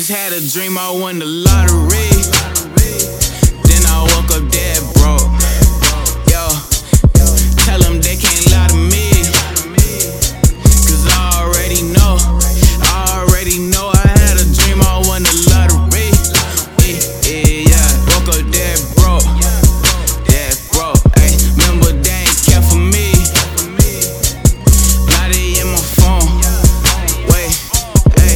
just had a dream I won the lottery. Then I woke up dead broke. Yo, tell them they can't lie to me, 'cause I already know I had a dream I won the lottery. Yeah, woke up dead broke. Ay, remember they ain't care for me. Now they in my phone. Wait, ay.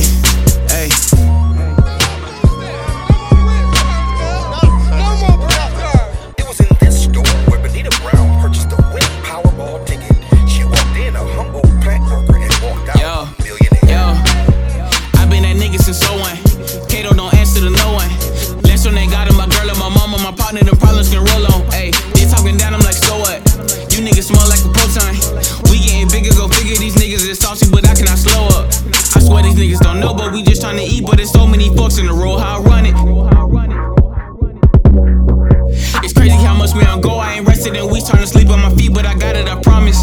It was in this store where Benita Brown purchased a winning Powerball ticket. She walked in a humble plant worker and walked out a millionaire. I been that nigga since 01. Kato don't answer to no one. Less when they got him, my girl and my mama, my partner, the problems can roll on. Ayy, they talking down, I'm like, so what? You niggas smell like a proton. We getting bigger, go figure. These niggas is saucy, but I cannot slow up. I swear these niggas don't know, but we just trying to eat. But there's so many forks in the road, how I run it. It's crazy how much we don't go. I ain't rested in weeks, trying to sleep on my feet, but I got it, I promise.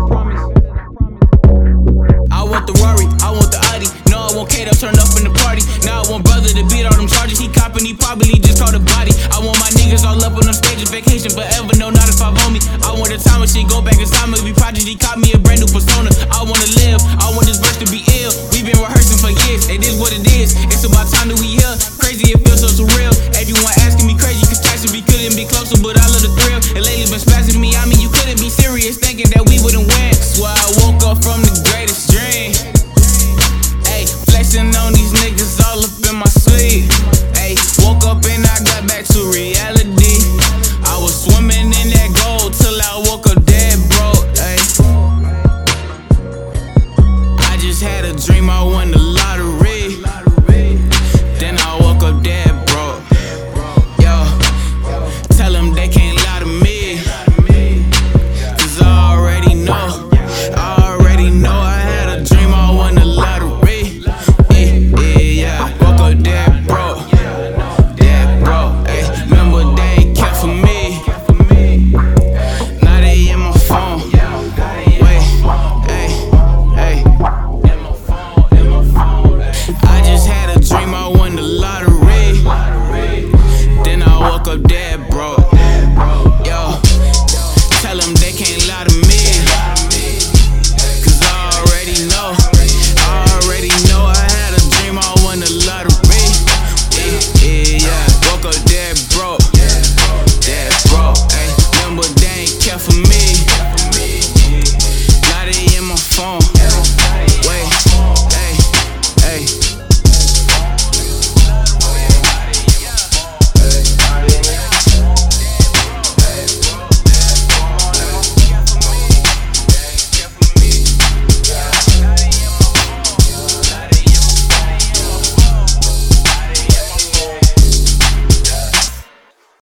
I want the Rari, I want the Audi. No, I want Kato turned up in the party. Now I want brother to beat all them charges. He copping, he probably just caught a body. I want my niggas all up on them stages, vacation forever. No, not if I own me. I want the time when shit go back in time. If we project, he caught me a brand new persona. I wanna live, I want this verse to be ill. We been rehearsing for years, it is what it is. It's about time that we here. Crazy, it feels so surreal. Everyone asking me crazy, cause Tyson we couldn't be closer, but I love the thrill. And lately been spazzing me, I mean you couldn't be serious, thinking that we wouldn't win. Swear I woke up from the greatest dream. Ayy, flexing on these niggas all up in my sleep. Ayy, woke up and I got back to reality.